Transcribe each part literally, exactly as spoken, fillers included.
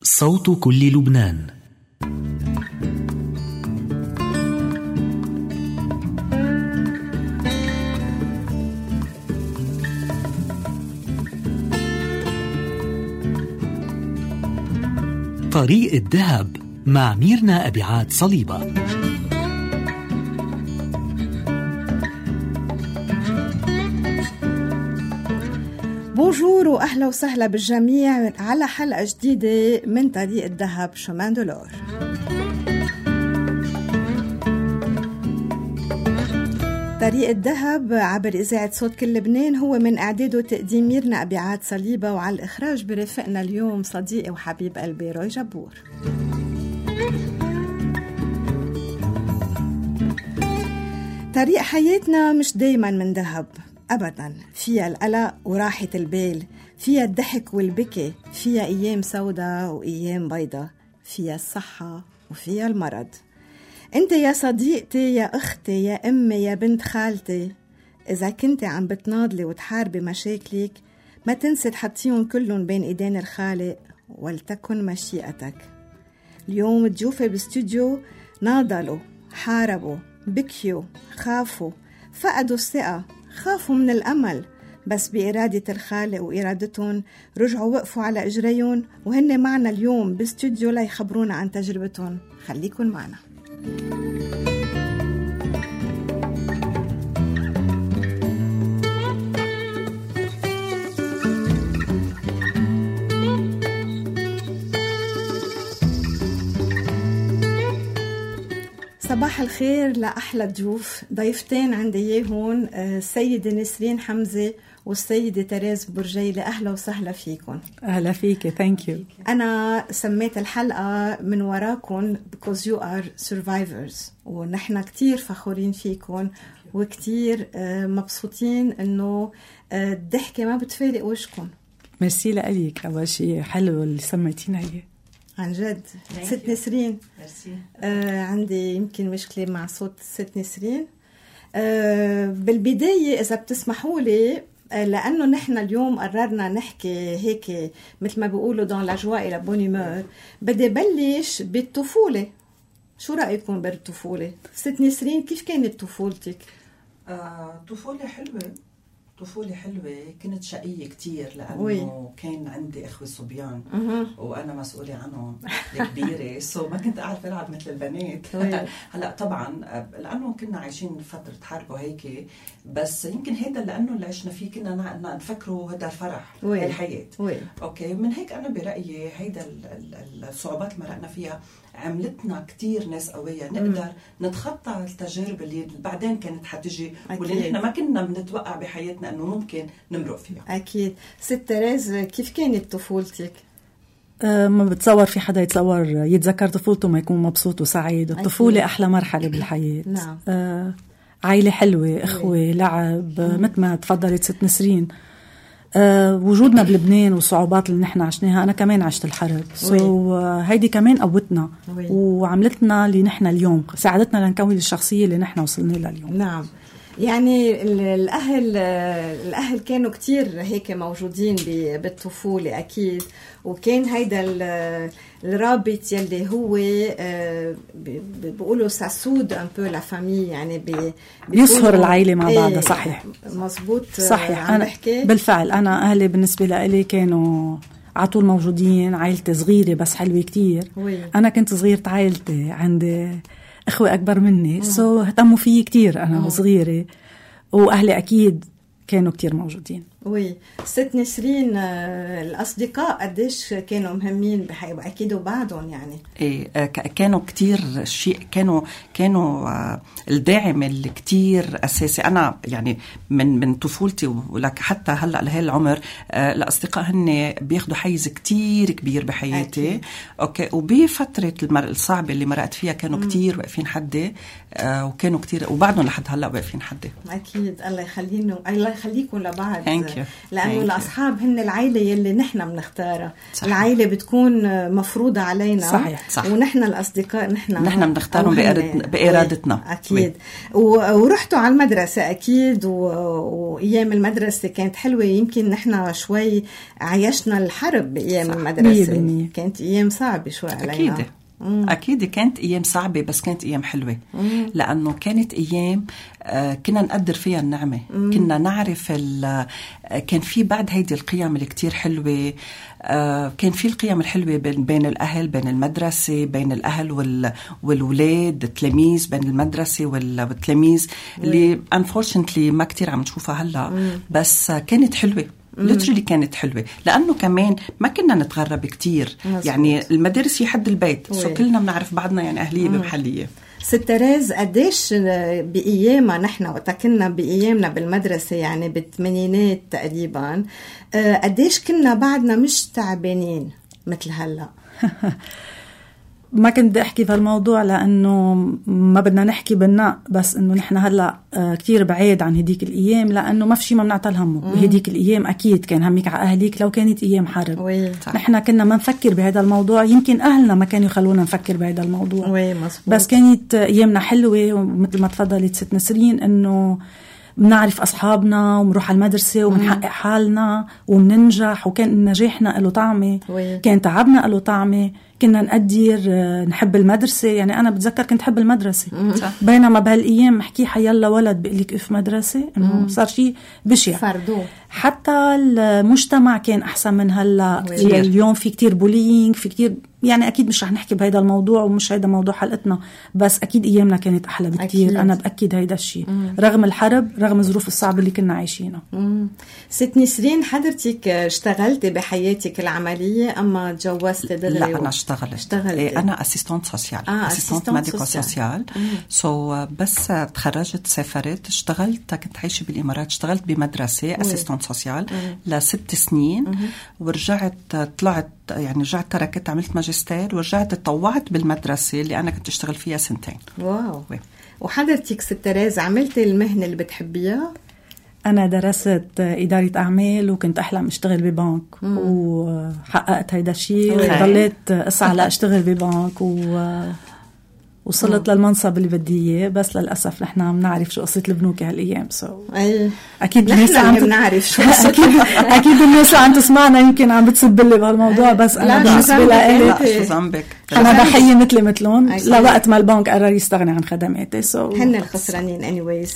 صوت كل لبنان. طريق الذهب مع ميرنا أبيعات صليبة. بونجور وأهلا وسهلا بالجميع على حلقة جديدة من طريق الذهب شومان دولار. طريق الذهب عبر إذاعة صوت كل لبنان هو من إعداد وتقديم ميرنا أبيعات صليبة، وعلى الإخراج برفقنا اليوم صديقي وحبيب قلبي روي جبور. طريق حياتنا مش دايما من ذهب أبداً، فيها القلق وراحة البال، فيها الضحك والبكي، فيها أيام سودة وأيام بيضة، فيها الصحة وفيها المرض. أنت يا صديقتي، يا أختي، يا أمي، يا بنت خالتي، إذا كنت عم بتناضلي وتحاربي مشاكلك، ما تنسي تحطيهم كلهم بين إيدين الخالق ولتكن مشيئتك. اليوم ضيوفي بالاستوديو ناضلوا، حاربوا، بكيوا، خافوا، فقدوا الثقة، خافوا من الأمل، بس بإرادة الخالق وإرادتهم رجعوا وقفوا على إجريهم، وهن معنا اليوم باستوديو ليخبرونا عن تجربتهم. خليكن معنا. صباح الخير لأحلى ضيوف. ضيفتين عندي إياهون السيدة نسرين حمزة والسيدة تريز برجيلة. أهلا وسهلا فيكم. أهلا فيك. thank you. أنا سميت الحلقة من وراكم because you are survivors، ونحن كتير فخورين فيكم وكتير مبسوطين إنه الضحكة ما بتفارق وشكم. ميرسي لأليك. أول شيء حلو اللي سميتينا إياه عن جد. ست نسرين، آه عندي يمكن مشكلة مع صوت ست نسرين. آه بالبداية إذا بتسمحوا لي، آه لأنه نحن اليوم قررنا نحكي هيك مثل ما بيقولوا دون لاجواء إلى بونيمور، بدي بلش بالطفولة. شو رأيكم بالطفولة؟ ست نسرين، كيف كانت طفولتك؟ آه طفولة حلوة، طفولة حلوة. كنت شقية كتير لأنه وي. كان عندي إخوة صبيان أه. وأنا مسؤولة عنهم كبيرة سو ما كنت أعرف ألعب مثل البنات. هلأ طبعا لأنه كنا عايشين فترة حرب وهيك، بس يمكن هيدا لأنه اللي عشنا فيه كنا نفكره هذا الفرح، هاي الحياة. وي. أوكي، من هيك أنا برأيي هيدا الصعوبات اللي مرقنا فيها عملتنا كتير ناس قوية نقدر مم. نتخطى التجارب اللي بعدين كانت حتجي واللي نحن ما كنا بنتوقع بحياتنا أنه ممكن نمرق فيها. أكيد. ست تريز، كيف كانت طفولتك؟ أه ما بتصور في حدا يتصور يتذكر طفولته ما يكون مبسوط وسعيد. الطفولة أحلى مرحلة بالحياة. نعم. أه عائلة حلوة، إخوة، لعب، مثل ما تفضلت ست نسرين. أه وجودنا بلبنان والصعوبات اللي نحن عشناها، أنا كمان عشت الحرب، سو هيدي كمان قوتنا وي. وعملتنا اللي نحن اليوم، ساعدتنا لنكون الشخصية اللي نحن وصلنا لها اليوم. نعم. يعني الأهل الأهل كانوا كتير هيك موجودين بالطفولة أكيد، وكان هيدا الرابط يلي هو بيقولوا ساسود un peu la famille، يعني يسهر العائلة مع بعضها. صحيح، مزبوط. صحيح. أنا بالفعل أنا أهلي بالنسبة لي كانوا عطول موجودين. عائلتي صغيرة بس حلوة كتير. وي. أنا كنت صغيرة عائلتي، عندي أخوة أكبر مني، سو اهتموا فيي كتير أنا وصغيرة، وأهلي أكيد كانوا كتير موجودين. وي. ست نسرين، الأصدقاء قديش كانوا مهمين بحياتك؟ أكيد وبعدهم يعني. إيه كانوا كتير شيء، كانوا كانوا الداعم اللي كتير أساسي. أنا يعني من من طفولتي ولك حتى هلأ لهي العمر الأصدقاء هن بياخدوا حيز كتير كبير بحياتي. أكيد. أوكي. وبفترة المر الصعبة اللي مرقت فيها كانوا مم. كتير واقفين حدي، وكانوا كتير وبعدهم لحد هلأ واقفين حدي. أكيد. الله يخليهم، الله يخليكم لبعض. Thank لأنه الأصحاب هن العائلة يلي نحن بنختارها. العائلة بتكون مفروضة علينا. صحيح. صح. ونحن الأصدقاء نحن نحن بنختارهم بإرادتنا. أكيد. ورحتوا على المدرسة أكيد، وأيام المدرسة كانت حلوة. يمكن نحن شوي عيشنا الحرب بأيام المدرسة، كانت أيام صعبة شوي علينا. أكيد. مم. أكيد كانت أيام صعبة، بس كانت أيام حلوة. مم. لأنه كانت أيام آه كنا نقدر فيها النعمة. مم. كنا نعرف آه كان في بعد هيدي القيم اللي كتير حلوة. آه كان في القيم الحلوة بين, بين الأهل، بين المدرسة، بين الأهل وال والولاد، التلاميذ، بين المدرسة والتلاميذ اللي unfortunately ما كتير عم نشوفها هلأ. مم. بس آه كانت حلوة لترلي، كانت حلوة لأنه كمان ما كنا نتغرب كتير. مزبوط. يعني المدارس هي حد البيت، سو كلنا بنعرف بعضنا، يعني أهلية بمحلية. ست تريز، قديش بأيامنا نحن وقتا كنا بأيامنا بالمدرسة، يعني بالثمانينات تقريبا، قديش كنا بعدنا مش تعبانين مثل هلأ؟ ما كنت بدي أحكي في الموضوع لأنه ما بدنا نحكي بالناء، بس إنه نحن هلأ كتير بعيد عن هديك الأيام، لأنه ما في شيء ما بنعطل همه. بهديك الأيام أكيد كان همك على أهليك لو كانت أيام حرب. نحن كنا ما نفكر بهذا الموضوع، يمكن أهلنا ما كانوا يخلونا نفكر بهذا الموضوع. بس كانت أيامنا حلوة، ومثل ما تفضلت ست نسرين إنه بنعرف أصحابنا ومروح على المدرسة وبنحقق حالنا وبننجح، وكان نجاحنا له طعمة، كان تعبنا له طعمة، كنا نقدر نحب المدرسة. يعني أنا بتذكر كنت حب المدرسة، بينما بهالأيام محكي حيلا ولد بيقلك إف مدرسة، إنه صار شيء بشع. فردو. حتى المجتمع كان أحسن من هلا. اليوم في كتير بولينج، في كتير، يعني أكيد مش رح نحكي بهذا الموضوع ومش هيدا موضوع حلقتنا، بس أكيد أيامنا كانت أحلى بكتير. أكيد. أنا بأكد هيدا الشيء رغم الحرب، رغم الظروف الصعبة اللي كنا عايشينها. ست نسرين، حضرتك اشتغلتي بحياتك العملية أما تجوزتي دغري؟ لا، أنا اشتغلت. اشتغلت. أنا أسيستانت سوسيال، آه أسيستانت ميديكو سوسيال. سو بس تخرجت، سافرت، اشتغلت، كنت عايشة بالإمارات، اشتغلت بمدرسة أسيستانت سوسيال لست سنين. مم. ورجعت طلعت، يعني رجعت تركت، عملت ماجستير ورجعت اتطوعت بالمدرسة اللي أنا كنت اشتغل فيها سنتين. واو. وي. وحضرتك ست تريز عملتي المهنة اللي بتحبيها؟ أنا درست إدارة أعمال وكنت أحلم أشتغل ببنك. مم. وحققت هيدا الشيء، وضليت أسعى لأشتغل ببنك و وصلت مم. للمنصب اللي بدي اياه. بس للاسف نحن عم نعرف شو قصه البنوك هالايام. سو so. أي. اكيد الناس عم بنعرف شو اكيد اكيد الناس عم تسمعنا يمكن عم بتسب لي بهالموضوع. بس انا بالنسبه لي انا ضحيه مثلي مثلهم لوقت ما البنك قرر يستغني عن خدماتي. سو so. هن الخسرانين انيويز.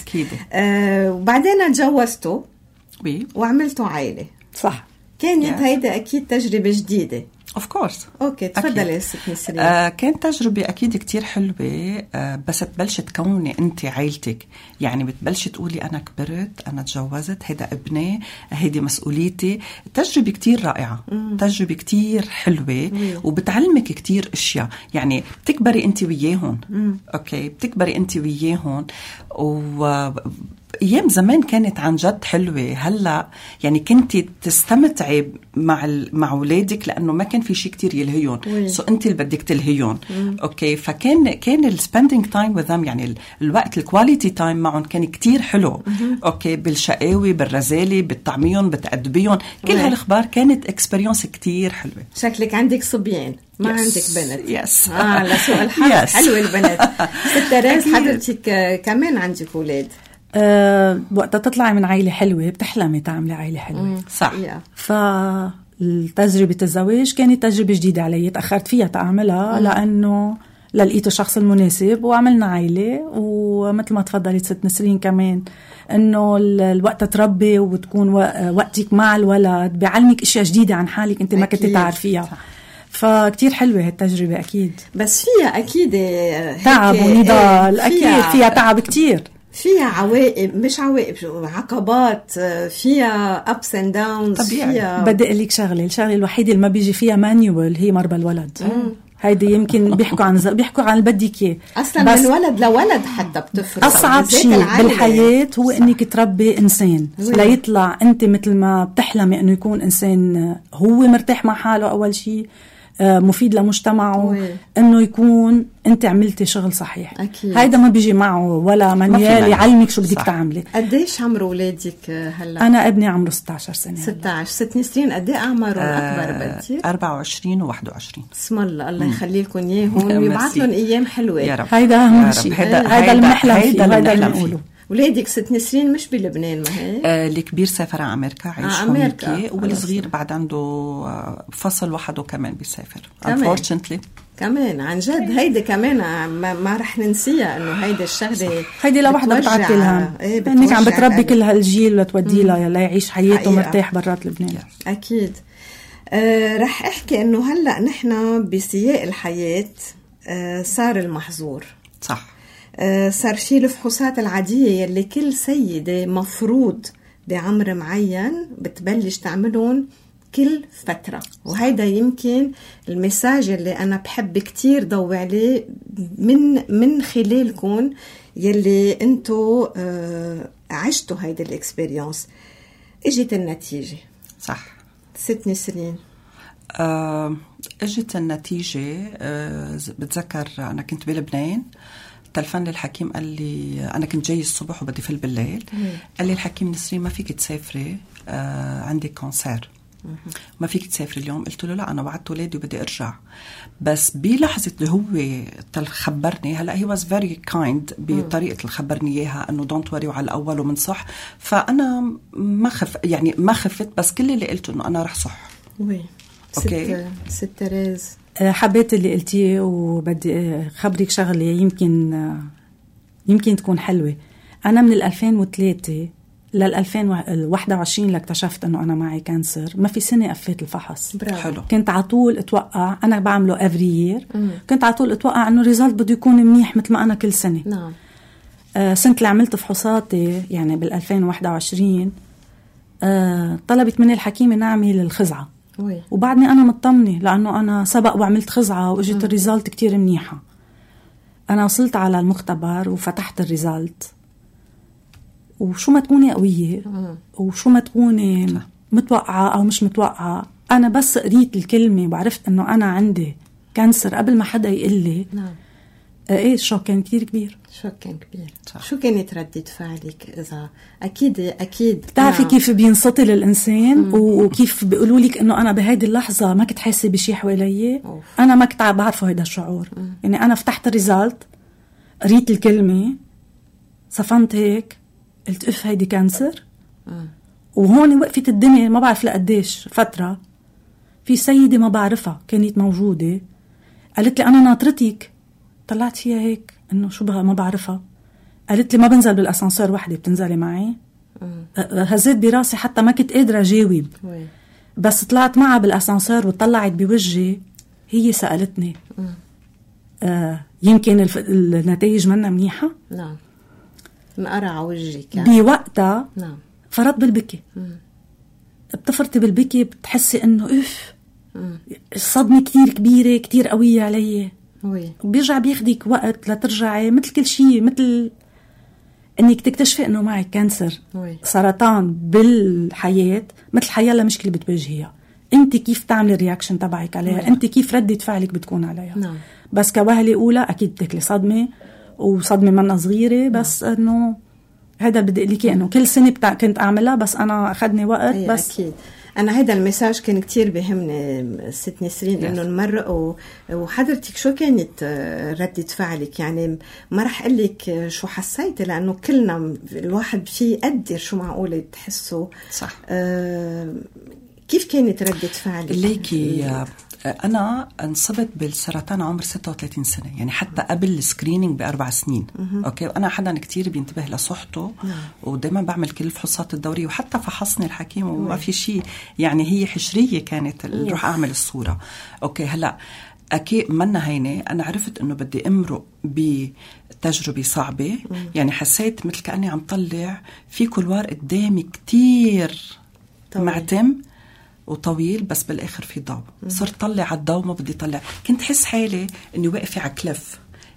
آه وبعدين تجوزتوا وعملتوا عائله، صح؟ كانت yes. هيدا اكيد تجربه جديده. of course. اوكي تفضلي ست نسرين. آه كانت تجربه اكيد كتير حلوه. آه بس تبلش تكوني انت عائلتك، يعني بتبلش تقولي انا كبرت، انا تجوزت، هيدا ابني، هيدي مسؤوليتي. تجربه كتير رائعه. مم. تجربه كتير حلوه. مم. وبتعلمك كتير اشياء، يعني بتكبري انت وياهم. مم. اوكي بتكبري انت وياهم. و أيام زمان كانت عن جد حلوة. هلأ يعني كنتي تستمتعي مع مع أولادك لأنه ما كان في شيء كتير يلهيون، سو أنت اللي بدك تلهيون. أوكي فكان كان السبندينج تايم with them، يعني الوقت الكواليتي تايم معهم كان كتير حلو. مم. أوكي بالشقاوي، بالرزالة، بالطعميون، بتأدبيون، كل هالأخبار كانت إكسبرينس كتير حلوة. شكلك عندك صبيان ما yes. عندك بنت. يس. آه لسؤال حلو. yes. حلو البنت. ست تريز حضرتك كمان عندك أولاد. أه وقت تطلعي من عائلة حلوة بتحلمي تعملي عائلة حلوة. صح. فالتجربة الزواج كانت تجربة جديدة علي، تأخرت فيها تعملها. مم. لأنه لقيت الشخص المناسب وعملنا عائلة. ومثل ما تفضلت ست نسرين كمان إنه الوقت تربي وتكون وقتك مع الولد بيعلمك أشياء جديدة عن حالك أنت ما كنت تعرفيها. صح. فكتير حلوة هالتجربة أكيد. بس فيها أكيد تعب ونضال. أكيد فيها تعب كتير، فيها عوائب، مش عوائب، عقبات، فيها ups and downs. فيها بدي أقول لك شغلة، الشغلة الوحيدة اللي ما بيجي فيها مانيوال هي مربى الولد. مم. هيدي يمكن بيحكوا عن بيحكوا عن بدك اياه اصلا من ولد لولد حتى بتفرق. اصعب شيء بالحياه هو انك تربي انسان ليطلع انت مثل ما بتحلمي انه يكون انسان هو مرتاح مع حاله اول شيء، مفيد لمجتمعه، انه يكون انت عملتي شغل صحيح. أكيد. هيدا ما بيجي معه ولا مانيال يعلمك شو بدك تعملي. قديش عمر اولادك هلا؟ انا ابني عمره ستة عشر سنه. ستة عشر ست نسرين قد ايه اعمارهم اكبر بدي؟ أربعة وعشرين وواحد وعشرين. بسم الله، الله يخلي لكم اياهم ويبعث لهم ايام حلوه يا رب. هيدا اهم شيء، هيدا اللي بنحلم فيه، هيدا اللي بنقوله. ولادك ست نسرين مش بلبنان ما هيك؟ آه الكبير سافر على امريكا عايش آه هونيك، والصغير بعد عنده فصل وحده كمان بيسافر unfortunately. كمان عن جد هيدي كمان ما, ما رح ننسيها، انه هيدي الشغله هيدي لوحدها بتعطي لها ايه انك عم بتربي كل هالجيل وتودي له يلا يعيش حياته مرتاح برات لبنان. اكيد. آه رح احكي انه هلا نحن بسياق الحياه آه صار المحظور صح. آه صار في الفحوصات العاديه يلي كل سيده مفروض بعمر معين بتبلش تعملهم كل فترة، وهيدا يمكن المساج اللي أنا بحب كتير ضوي عليه من من خلالكم يلي أنتو آه عشتوا هيدا الإكسبريونس. إجت النتيجة صح. ست نسرين آه إجت النتيجة. آه بتذكر أنا كنت بلبنان، تلفن لي الحكيم قال لي أنا كنت جاي الصبح وبدي في بالليل، قال لي الحكيم نسرين ما فيك تسافري، آه عندي كونسير ما فيك تسافري اليوم. قلت له لا أنا وعدت ولادي وبدي أرجع. بس بلحظة اللي هو خبرني هلأ he was very kind بطريقة اللي خبرني إياها إنه don't worry وعلى الأول ومن صح، فأنا ما خف يعني ما خفت، بس كل اللي قلته إنه أنا رح صح. وي أوكي ست تريز حبيت اللي قلتيه، وبدي خبرك شغلة يمكن يمكن تكون حلوة. أنا من الألفين وثلاثة للألفين وواحد وعشرين اللي اكتشفت أنه أنا معي كانسر ما في سنة قفيت الفحص. حلو. كنت عطول اتوقع أنا بعمله every year. كنت عطول اتوقع أنه ريزالت بده يكون منيح مثل ما أنا كل سنة. نعم. آه سنة اللي عملت فحوصاتي يعني بالألفين وواحد وعشرين آه طلبت مني الحكيمة نعمل الخزعة. وي. وبعدني أنا مطمنة لأنه أنا سبق وعملت خزعة وإجت الريزالت كتير منيحة. أنا وصلت على المختبر وفتحت الريزالت، وشو ما تكوني قوية وشو ما تكوني متوقعة أو مش متوقعة، أنا بس قريت الكلمة وعرفت أنه أنا عندي كانسر قبل ما حدا يقول لي. نعم. إيه الشوك كان كتير كبير. شوك كان كبير. صح. شو كانت ردة فعلك إذا أكيد أكيد بتعرفي كيف بينسطل الإنسان وكيف بيقولوا لك إنه أنا بهيدي اللحظة ما كنت حاسة بشي حوالي. أنا ما كنت بعرفه هيدا الشعور. مم. يعني أنا فتحت الريزالت قريت الكلمة صفنت هيك قلت اف هيدي كانسر. مم. وهون وقفت الدنيا ما بعرف لقديش فترة. في سيدة ما بعرفها كانت موجودة قالت لي أنا ناطرتك. طلعت فيها هيك إنه شو بها ما بعرفها. قالت لي ما بنزل بالأسانسير وحدي بتنزلي معي. هزيت براسي حتى ما كنت قادرة أجاوب. بس طلعت معها بالأسانسير وطلعت بوجهي هي سألتني آه يمكن الف... النتائج منا منيحة. نعم مقرع وجهك يعني. بوقتها نعم فرط بالبكي. مم. بتفرطي بالبكي بتحسي إنه إف الصدمة كتير كبيرة كتير قوية علي. وي. بيرجع بياخدك وقت لترجعي مثل كل شيء، مثل انك تكتشفي انه معك كانسر. وي. سرطان بالحياة مثل حيالله مشكلة بتواجهيها، انت كيف تعملي الرياكشن تبعك عليها. وي. انت كيف ردة فعلك بتكون عليها. نعم. بس كوهلة اولى اكيد بتاكلي صدمة وصدمة منا صغيرة. بس نعم. انه هذا بدي اقول لك انه كل سنة بتاع كنت اعملها بس انا اخذني وقت. بس أكيد. أنا هيدا المساج كان كتير بهمني ست نسرين إنه نمرق. وحضرتك شو كانت ردة فعلك؟ يعني ما رح أقلك شو حسيتي لأنه كلنا الواحد فيه يقدر شو معقولة تحسه. صح. آه كيف كانت ردة فعلك؟ ليكي أنا انصبت بالسرطان عمر ستة وثلاثين سنة، يعني حتى قبل السكرينينج بأربع سنين. م- أوكي. وأنا حدا كتير بينتبه لصحته. م- ودايما بعمل كل الفحوصات الدورية، وحتى فحصني الحكيم وما في شيء، يعني هي حشرية كانت اللي رح أعمل الصورة. أوكي. هلأ أكيد منا هينة أنا عرفت إنه بدي أمرق بتجربة صعبة. م- يعني حسيت مثل كأني عم طلع في كلوار قدامي كتير طويل. معتم وطويل، بس بالآخر في ضوء. صرت طلع على الضوء ما بدي طلع. كنت حس حالي إني واقفة على كلف،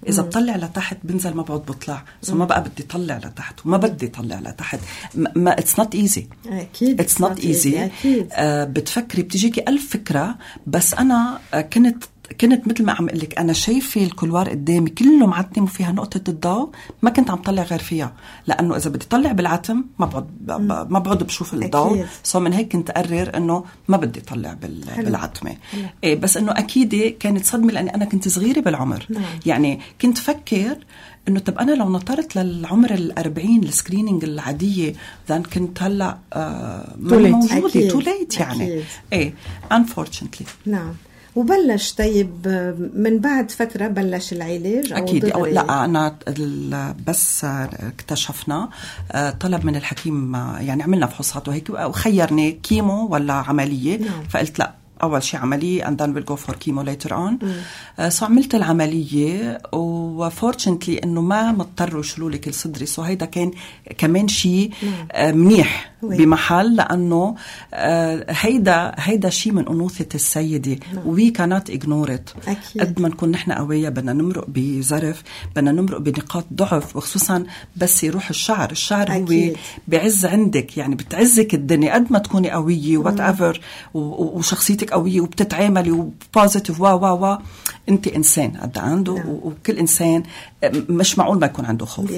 إذا بطلع لتحت بنزل ما بعد بطلع، سو ما بقى بدي طلع لتحت وما بدي طلع لتحت. ما it's not easy. أكيد it's not easy. أكيد. آه بتفكري بتجيكي ألف فكرة، بس أنا آه كنت كنت مثل ما عم اقول لك، انا شايفه الكلوار قدامي كله معتم وفيها نقطه الضوء، ما كنت عم طلع غير فيها، لانه اذا بدي طلع بالعتم ما بعد ما بعد بشوف الضوء. سو من هيك كنت اقرر انه ما بدي طلع بالعتمه. إيه بس انه اكيد كانت صدمه، لاني انا كنت صغيره بالعمر. نعم. يعني كنت فكر انه طب انا لو نطرت للعمر الأربعين السكرينينج العاديه ذن كنت هلا آه موجوده تو ليت يعني. أكيد. ايه unfortunately. نعم. وبلش طيب من بعد فترة بلش العلاج أو أكيد أو لا، أنا بس اكتشفنا طلب من الحكيم، يعني عملنا فحوصات وهيك وخيرني كيمو ولا عملية. نعم. فقلت لا، أول شيء عملية and then we'll go for chemo later on. سو عملت العملية وفورتشنتلي إنه ما مضطروا يشيلوا لي كل صدري. سو هيدا كان كمان شيء منيح بمحل، لأنه هيدا هيدا شيء من أنوثة السيدة we cannot ignore it. قد ما نكون نحن قوية بدنا نمرق بظرف، بدنا نمرق بنقاط ضعف، وخصوصا بس يروح الشعر. الشعر أكيد. هو بعز عندك، يعني بتعزك الدنيا قد ما تكوني قوية whatever وشخصيتك قوية وبتتعاملي وبوزيتيف وا وا وا انت انسان قد عنده. نعم. وكل انسان مش معقول ما يكون عنده خوف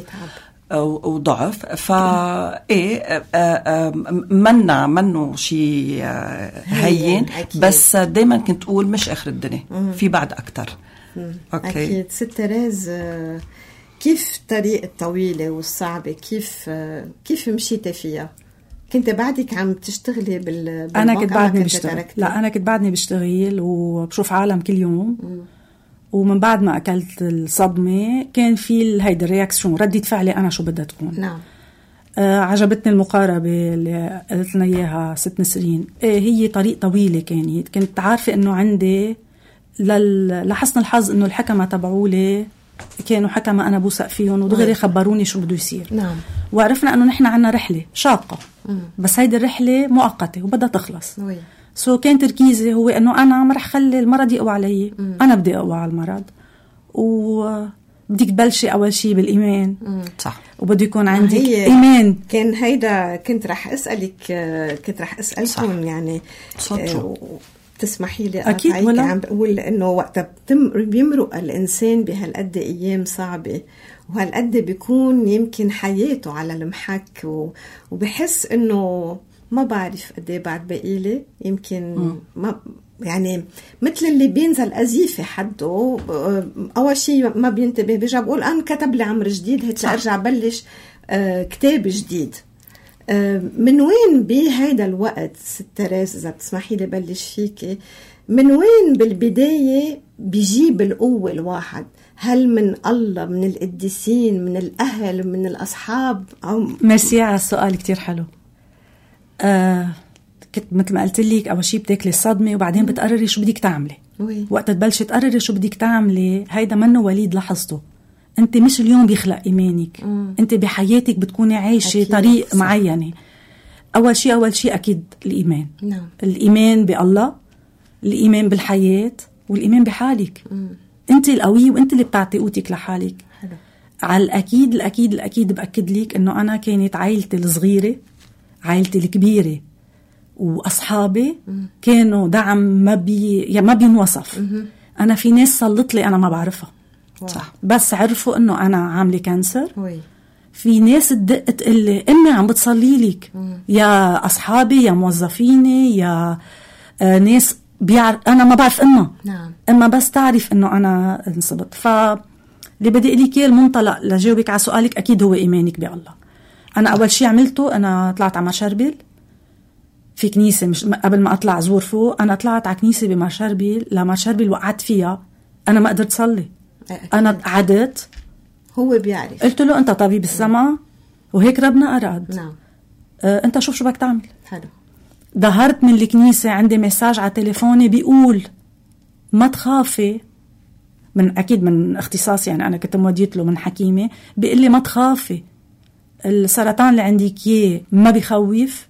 وضعف. فا ايه منا منه شيء هين، بس دايما كنت اقول مش اخر الدنيا، في بعد اكتر. اوكي. اكيد. ست تيريز، كيف الطريق الطويله والصعبه كيف كيف مشيتي فيها؟ كنت بعدك عم تشتغلي بال انا كنت بعدني بشتغل. لا انا كنت بعدني بشتغل وبشوف عالم كل يوم. م. ومن بعد ما اكلت الصدمه كان في هيدا الرياكشن، ردة فعلي انا شو بدها تكون. نعم. آه عجبتني المقاربه اللي قلت لنا اياها ست نسرين. إيه هي طريق طويله كانت كنت عارفه انه عندي لل... لحسن الحظ انه الحكمه تبعولي كانوا حكمة أنا بوثق فيهم ودغري خبروني شو بده يصير. نعم. وعرفنا أنه نحن عنا رحلة شاقة. مم. بس هيدي الرحلة مؤقتة وبدها تخلص. وي. سو كان تركيزي هو أنه أنا ما رح خلي المرض يقوى علي. مم. أنا بدي أقوى على المرض، وبديك تبلشي أول شيء بالإيمان. مم. صح. وبده يكون عندك إيمان. كان هيدا كنت رح أسألك كنت رح أسألكم يعني آه تسمحي لي أكيد ولا عم بقول إنه وقت بيمرق الإنسان بهالقد أيام صعبة وهالقد بيكون يمكن حياته على المحك، وبحس إنه ما بعرف قد إيه بعد بقيلي، يمكن م. ما يعني مثل اللي بينزل أزيفة حده أول شيء ما بينتبه، بيجي بقول أنا كتب لي عمر جديد هيك أرجع بلش آه كتاب جديد. من وين بهيدا الوقت ست تيريز إذا بتسمحي لي بلش فيكي، من وين بالبداية بيجيب القوة الواحد؟ هل من الله، من القديسين، من الأهل، من الأصحاب؟ أو ميرسي على السؤال كتير حلو. آه كنت مثل ما قلت لك أول شيء بتاكلي الصدمة وبعدين بتقرري شو بدك تعملي. وي. وقت تبلشي تقرري شو بدك تعملي هيدا منه وليد لحظته. انت مش اليوم بيخلق ايمانك. مم. انت بحياتك بتكوني عايشه طريق صح. معينه. اول شيء اول شيء اكيد الايمان. نعم. الايمان بالله، الايمان بالحياه، والايمان بحالك. مم. انت القوي وانت اللي بتعطي قوتك لحالك. حلو. على الاكيد الاكيد الاكيد باكد لك انه انا كانت عائلتي الصغيره، عائلتي الكبيره واصحابي مم. كانوا دعم ما بي يعني ما بينوصف. مم. انا في ناس صلت لي انا ما بعرفها. صح. بس عرفوا انه انا عامله كانسر. وي. في ناس تدق تقول لي امي عم بتصلي لك، يا اصحابي يا موظفيني يا آه ناس بيعرف انا ما بعرف امها. نعم. اما بس تعرف انه انا انصبت. فاللي بدي اقول لك المنطلق لجاوبك على سؤالك اكيد هو ايمانك بالله. انا اول شيء عملته انا طلعت على مشربل في كنيسه، مش قبل ما اطلع زور فوق، انا طلعت على كنيسه بمشربل، لما شربل وقعت فيها انا ما قدرت صلي. أنا قعدت، هو بيعرف، قلت له أنت طبيب السماء وهيك ربنا أراد. نعم. آه أنت شوف شو بدك تعمل. حلو. ظهرت من الكنيسة عندي مساج على تليفوني بيقول ما تخافي، من أكيد من اختصاص يعني أنا كنت موديت له من حكيمة، بيقول لي ما تخافي، السرطان اللي عندك إياه ما بيخوف،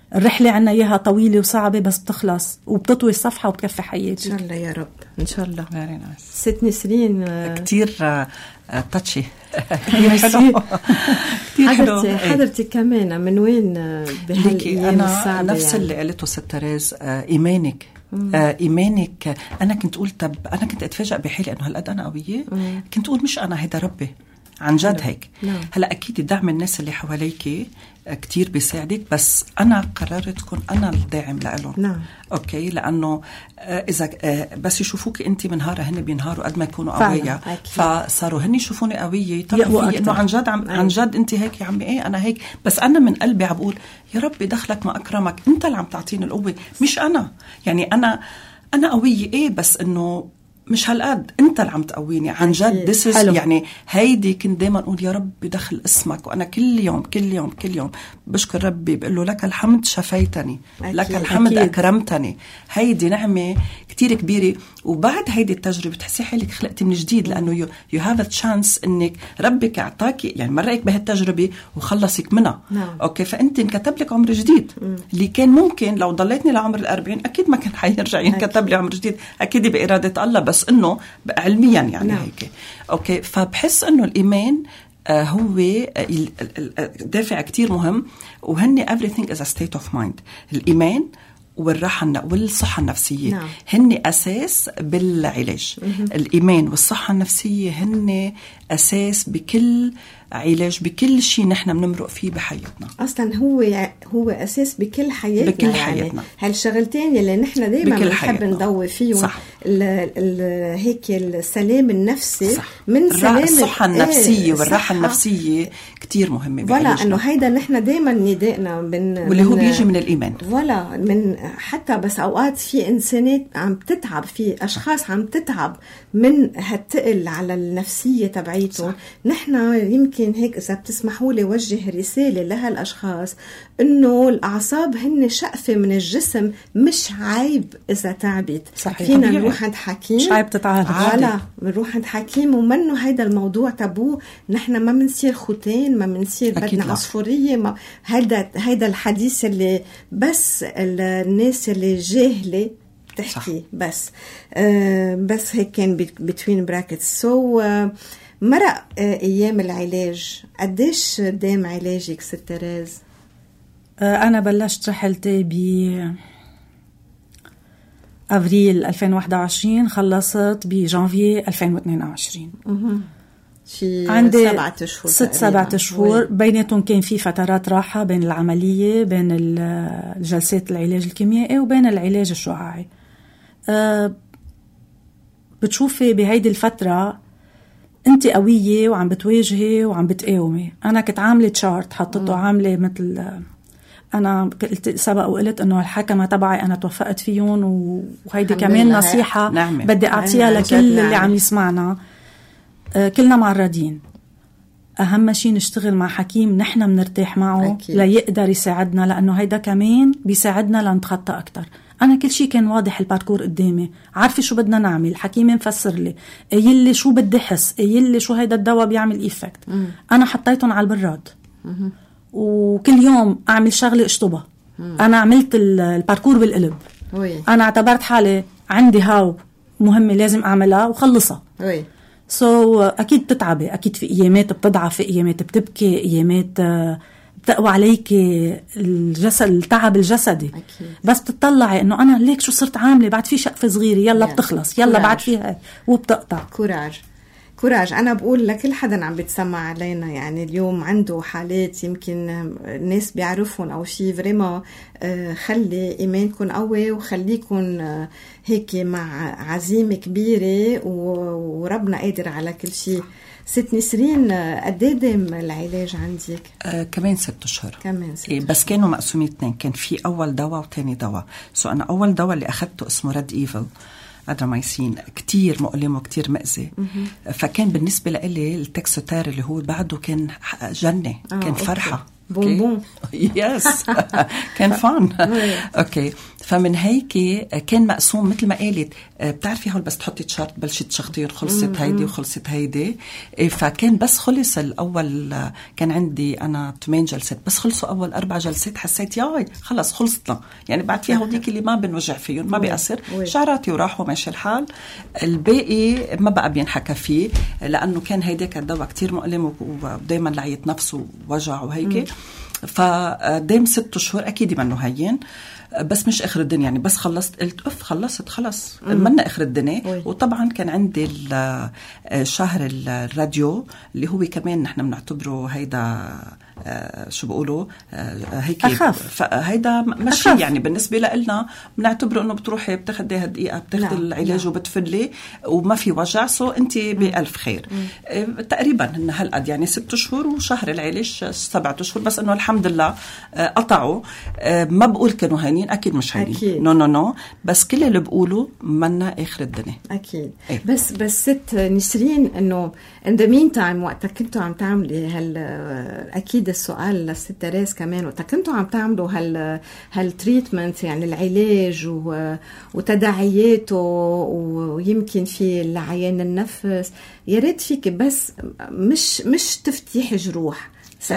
الرحلة عنا إياها طويلة وصعبة بس بتخلص وبتطوي الصفحة وبتكفي حياتي. إن شاء الله يا رب، إن شاء الله. nice. ست نسرين كتير تاتشي. حلو. حضرتي حضرتي كمان من وين بهالأيام الصعبة؟ نفس يعني. اللي قالته ست تريز، إيمانك. آه إيمانك. أنا كنت أقول طب أنا كنت أتفاجأ بحالي أنه هالقد أنا قوية. مم. كنت أقول مش أنا، هيدا ربي عن جد هيك. نعم. هلأ أكيد دعم الناس اللي حواليك كتير بيساعدك، بس أنا قررت كون أنا الداعم لهم. نعم. أوكي، لأنه إذا بس يشوفوك أنت منهارة هن بينهاروا قد ما يكونوا قوية، فصاروا هن يشوفوني قوية طبعا إنه عن جد عم عن جد أنت هيك يا عمي. إيه أنا هيك، بس أنا من قلبي عم بقول يا ربي دخلك ما أكرمك، أنت اللي عم تعطيني القوة مش أنا. يعني أنا أنا قوية إيه، بس إنه مش هالقد انت اللي عم تقويني عن جد. يعني هيدي كنت دايما اقول يا رب دخل اسمك، وانا كل يوم كل يوم كل يوم بشكر ربي بقول له لك الحمد شفيتني، أكيد. لك الحمد أكيد. اكرمتني. هيدي نعمه كتير كبيره. وبعد هيدي التجربه بتحسي حالك خلقتي من جديد، لانه يو يو هاف ا تشانس انك ربك اعطاكي يعني مرقك بهالتجربه وخلصك منها. نعم. اوكي، فانت انكتب لك عمر جديد. م. اللي كان ممكن لو ضليتني لعمر الأربعين اكيد ما كان حيرجع ينكتب لي عمر جديد، اكيد باراده الله، بس انه علميا يعني. نعم. هيك اوكي. فبحس انه الايمان آه هو دافع كتير مهم، وهن everything is a state of mind. الايمان والراحة والصحة النفسية. نعم. هن أساس بالعلاج. م-م. الإيمان والصحة النفسية هن أساس بكل علاج، بكل شيء نحن بنمرق فيه بحياتنا. أصلا هو هو أساس بكل حياتنا. بكل حياتنا. يعني هالشغلتين اللي نحن دايما بنحب ندور فيهم. صح. ال ال هيك السلام النفسي. صح. من سلام الصحة النفسية. ايه والراحة النفسية كتير مهمة. ولا إنه هيدا نحن دايما ندائنا من واللي هو بيجي من الإيمان. ولا من حتى بس أوقات في إنسانات عم تتعب، في أشخاص عم تتعب من هالتقل على النفسية تبعيته. نحن يمكن هيك إذا بتسمحوا لي وجه رسالة لهالأشخاص إنه الأعصاب هن شقفة من الجسم، مش عيب إذا تعبت. صحيح. فينا نروح عند حكيم، مش عيب تتعالج. ولا بنروح عند حكيم، ومنه هيدا الموضوع تابو. نحن ما منصير ختان، ما منصير بدنا عصفورية. ما هيدا هيدا الحديث اللي بس الناس اللي جاهلة تحكي. صح. بس آه بس هيك كان between brackets. so آه مرق آه أيام العلاج. قديش دام علاجك ست تريز؟ آه أنا بلشت رحلتي ب أفريل ألفين وواحد وعشرين، خلصت بجانفي ألفين واثنين وعشرين. شي عندي سبعة أشهر ست سبعة أشهر. بيناتهم كان في فترات راحة بين العملية، بين الجلسات العلاج الكيميائي وبين العلاج الشعاعي. أه بتشوفي بهيدي الفترة انت قوية وعم بتواجهي وعم بتقاومي. انا كنت عاملة تشارت حطته عاملة مثل انا قلت سبق وقلت انه الحكمة تبعي انا توفقت فيهم، وهيدي كمان نصيحة نعمة. بدي اعطيها لكل اللي عم يسمعنا. أه كلنا معرضين، اهم شيء نشتغل مع حكيم نحن بنرتاح معه أكيد. ليقدر يساعدنا، لانه هيدا كمان بيساعدنا لنتخطى اكتر. أنا كل شيء كان واضح، الباركور قدامي، عارفة شو بدنا نعمل، الحكيم مفسر لي يلي شو بدي حس، يلي شو هيدا الدواء بيعمل إيفكت. أنا حطيتهم على البراد. مم. وكل يوم أعمل شغلة أشطبها. مم. أنا عملت الباركور بالقلب. وي. أنا اعتبرت حالي عندي هاو مهمة لازم أعملها وخلصها. وي. سو so, أكيد تتعبي، أكيد في أيامات بتضعف، في أيامات بتبكي، أيامات بتقوى عليك الجسد، التعب الجسدي. أكيد. بس بتطلعي انه انا ليك شو صرت عامله، بعد في شقفه صغيره يلا بتخلص، يلا كوراج. بعد فيها وبتقطع. كوراج كوراج. انا بقول لكل حدا عم بتسمع علينا، يعني اليوم عنده حالات يمكن الناس بيعرفون او شيء فريما، خلي ايمانكم قوي وخليكم هيك مع عزيمه كبيره، وربنا قادر على كل شيء. ست نسرين قد ايه دام العلاج عندك؟ آه كمان ست اشهر. كمان ست إيه بس كانوا مقسومين اثنين، كان في اول دواء وثاني دواء. سو انا اول دواء اللي اخذته اسمه ريد ايفل ادرامايسين، كتير مؤلم وكتير مأذي. فكان بالنسبه لي التكسوتار اللي هو بعده كان جنه. آه كان فرحه. بونبون. يس كان فان. اوكي فمن هيك كان مقسوم مثل ما قالت. بتعرفي هول بس تحطي تشارت بلشت شخطير خلصت هيدي وخلصت هيدي. فكان بس خلص الأول كان عندي أنا ثمان جلسات بس خلصوا أول أربع جلسات حسيت ياي خلص خلصتنا يعني بعد فيها هوديك اللي ما بنوجع فيهم ما بيأثر شعراتي وراحوا ماشي الحال. الباقي ما بقى بينحكى فيه لأنه كان هيداك الدواء كتير مؤلم ودايما لعيت نفسه ووجع وهيك. فدايم ست شهور أكيد منه هين بس مش آخر الدنيا يعني بس خلصت قلت أف خلصت خلص منا آخر الدنيا. وطبعا كان عندي شهر الراديو اللي هو كمان نحن بنعتبره هيدا آه شو بقولوا آه هيك هيدا ماشي أخف. يعني بالنسبة لنا بنعتبره انه بتروحي بتاخدي دقيقة بتاخدي العلاج وبتفلي وما في وجع سو انت بألف خير. آه تقريبا هن هالقد يعني ست شهور وشهر العلاج سبعة شهور بس انه الحمد لله آه قطعوا. آه ما بقول كانوا هينين اكيد مش هينين نو نو نو بس كل اللي بقوله منا اخر الدنيا اكيد. ايه. بس بس ست نسرين انه in the meantime وقتها كنتوا عم تعملي هال اكيد السؤال للست تريز كمان وقت كنتوا عم تعملوا هال هالتريتمنت يعني العلاج وتداعياته ويمكن في العيان النفس يا ريت فيك بس مش مش تفتيح جروح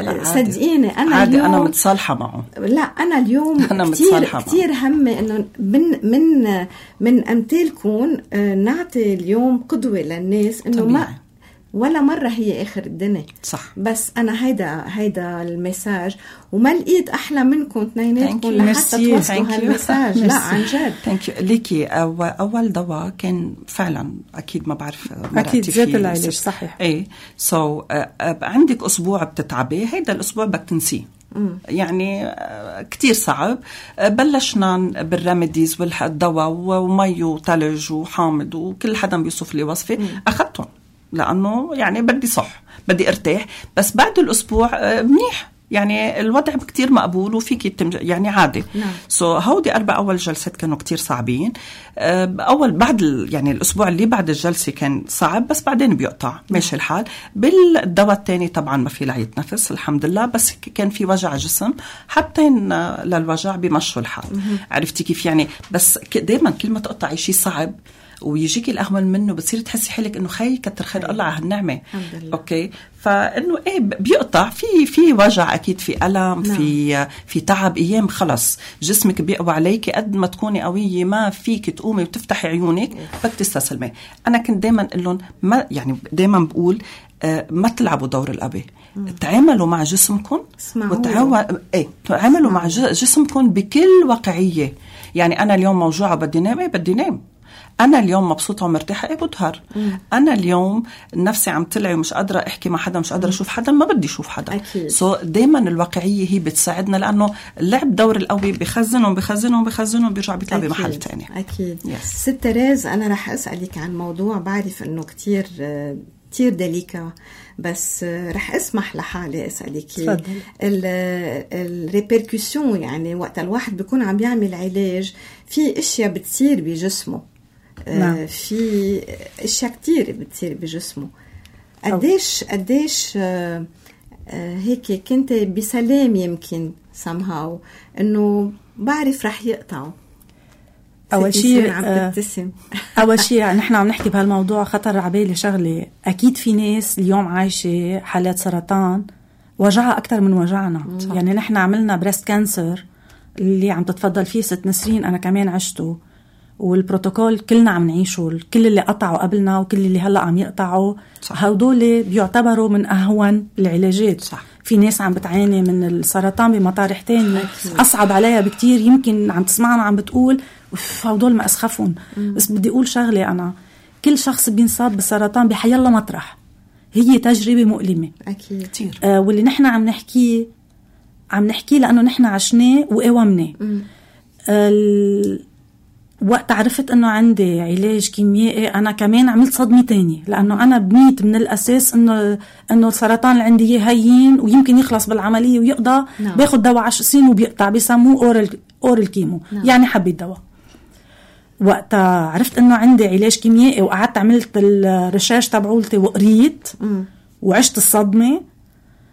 صدقيني انا عادي اليوم انا متصالحه معه. لا انا اليوم أنا كتير كتير همي انه من من من امثالكم نعطي اليوم قدوه للناس انه ما ولا مرة هي آخر الدنيا صح. بس أنا هيدا هيدا المساج وما لقيت أحلى منكم اثنيناتكم لحتى توصلوا هالمساج. لا عن جد ثانك يو ليكي. أول دواء كان فعلا أكيد ما بعرف أكيد زيت العلاج صحيح. إيه سو so, uh, عندك أسبوع بتتعبي هيدا الأسبوع بدك تنسيه يعني كتير صعب. بلشنا بالرمديز والدواء ومي وثلج وحامض وكل حدا بيوصف لي وصفة أخذتهم لأنه يعني بدي صح بدي ارتاح بس بعد الأسبوع منيح يعني الوضع كتير مقبول وفيك يعني عادي. نعم. سو so, هودي أربع أول جلسات كانوا كتير صعبين. أول بعد يعني الأسبوع اللي بعد الجلسة كان صعب بس بعدين بيقطع ماشي الحال. بالدواء التاني طبعا ما في لعية نفس الحمد لله بس كان في وجع جسم حتى للوجع بيمشوا الحال. عرفتي كيف يعني بس دايما كل ما تقطعي شيء صعب ويجيكي الأهمل منه بتصير تحسي حالك إنه خي كتر خير الله على هالنعمة. أوكي فإنه إيه بيقطع في في وجع أكيد في ألم. نعم. في في تعب أيام خلص جسمك بيقوى عليك قد ما تكوني قوية ما فيك تقومي وتفتحي عيونك بدك تستسلمي. أنا كنت دايما أقول لهم ما يعني دايما بقول آه ما تلعبوا دور الأبي. تعاملوا مع جسمكم وتعاملوا إيه تعاملوا مع جسمكم بكل واقعية. يعني أنا اليوم موجوعة بدي نام إيه بدي نام. أنا اليوم مبسوطة ومرتاحة إيه بظهر. أنا اليوم نفسي عم تلعي ومش قادرة أحكي مع حدا مش قادرة أشوف حدا ما بدي أشوف حدا. سو so, دايما الواقعية هي بتساعدنا لأنه اللعب دور القوي بيخزنهم بيخزنهم بيخزنهم بيرجع بيطلع بمحل تاني. أكيد. yes. ست تريز أنا رح أسألك عن موضوع بعرف إنه كتير كتير دليكا بس رح اسمح لحالي أسألك الريبركوسيون يعني وقت الواحد بيكون عم يعمل علاج في اشياء بتصير بجسمه. نعم. في اشياء كتير بتصير بجسمه قديش قديش هيك كنت بسلام يمكن somehow انه بعرف رح يقطعوا. اول شيء اول شيء نحن عم نحكي بهالموضوع خطر عبالي شغله اكيد في ناس اليوم عايشه حالات سرطان وجعها اكثر من وجعنا. صح. يعني نحن عملنا بريست كانسر اللي عم تتفضل فيه ست نسرين انا كمان عشته والبروتوكول كلنا عم نعيشه. كل اللي قطعوا قبلنا وكل اللي هلأ عم يقطعوا هدول بيعتبروا من أهون العلاجات. صح. في ناس عم بتعاني من السرطان بمطارح تانية أصعب عليها بكتير يمكن عم تسمعنا عم بتقول هدول ما أسخفون. بس بدي أقول شغلة أنا كل شخص بينصاب بالسرطان بحيالله مطرح هي تجربة مؤلمة أكيد كتير. آه واللي نحن عم نحكيه عم نحكيه لأنه نحن عشناه وقوامناه. آه وقت عرفت انه عندي علاج كيميائي انا كمان عملت صدمه تانية لانه انا بنيت من الاساس انه انه السرطان اللي عندي هين ويمكن يخلص بالعمليه ويقضى. نعم. باخد دواء عشر سنين وبيقطع بيسموه اورال اورال كيمو. نعم. يعني حبيت دواء. وقت عرفت انه عندي علاج كيميائي وقعدت عملت الريسيرش تبعولتي وقريت وعشت الصدمه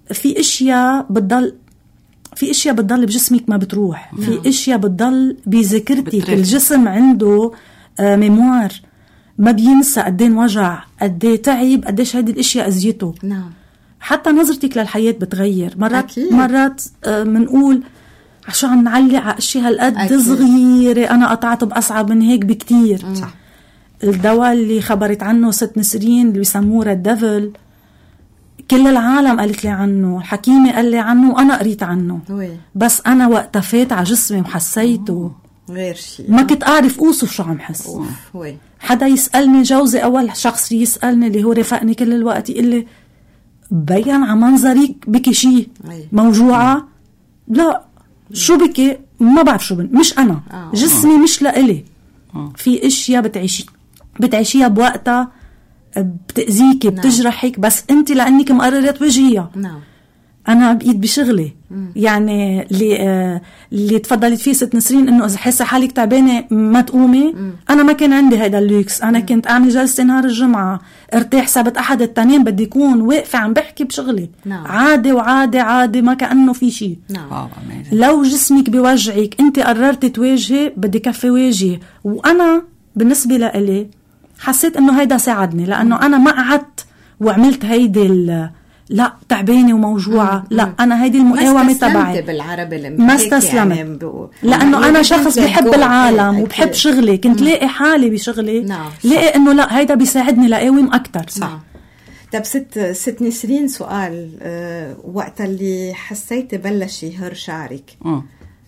في اشياء بتضل في اشياء بتضل بجسمك ما بتروح. نعم. في اشياء بتضل بذاكرتك. الجسم عنده آه ميموار، ما بينسى قدين وجع، قدين تعب، قديش هيدي الاشياء اذيته. نعم. حتى نظرتك للحياة بتغير. مرات أكيد. مرات آه منقول عشان عم نعلق على اشياء هالقد صغيرة، انا قطعت باصعب من هيك بكتير. صح. الدواء اللي خبرت عنه ست نسرين اللي بيسموه ريد ديفل، كل العالم قالت لي عنه، الحكيمة قال لي عنه وأنا قريت عنه. وي. بس أنا وقت فات على جسمي وحسيته غير شيء، ما كنت أعرف أوصف شو عم حس. وي. حدا يسألني، جوزي أول شخص يسألني اللي هو رفقني كل الوقت، يقول لي بيان على منظرك بكي شيء موجوعة. لا، شو بكي ما بعرف شو بن. مش أنا آه. جسمي مش لإلي. في إشياء بتعيشي بتعيشيها بوقتها بتأذيكي. نعم. بتجرحك، بس انت لأنك مقررت وجهيها. نعم. أنا بقيت بشغلي. مم. يعني اللي آه اللي تفضلت فيه ست نسرين إنه إذا حاسة حالك تعبانة ما تقومي. مم. أنا ما كان عندي هذا اللوكس. أنا مم. كنت أعمل جلسة نهار الجمعة، ارتاح سبت أحد التانين بدي يكون واقفة عم بحكي بشغلي. نعم. عادي وعادي عادي ما كأنه في شيء. نعم. لو جسمك بوجعك أنت قررت تواجهي، بدي كفي واجهي. وأنا بالنسبة لإلي حسيت انه هيدا ساعدني، لانه انا ما قعدت وعملت هيدي لا تعبانه وموجوعه. مم. لا، انا هيدي المقاومه تبعي. بالعربي ما استسلمت يعني ب... لانه انا شخص بحب العالم وبحب شغلي. كنت لاقي حالي بشغلي. نعم. لاقي انه لا، هيدا بيساعدني لاقاوم اكثر. صح. طب ست ست نسرين، سؤال أه وقت اللي حسيت بلش يهر شعرك، مم.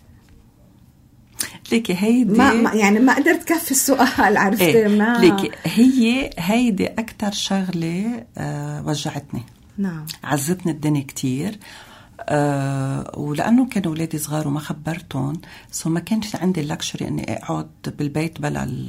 ليكي هيدي ما, ما يعني ما قدرت كفي السؤال. عرفت ايه؟ ما ليكي هي هيدي أكتر شغلة أه وجعتني. نعم. عزتني الدنيا كتير. أه ولأنه كانوا أولادي صغار وما خبرتهم، سو ما كانش عندي اللكشري أني أقعد بالبيت بلا ال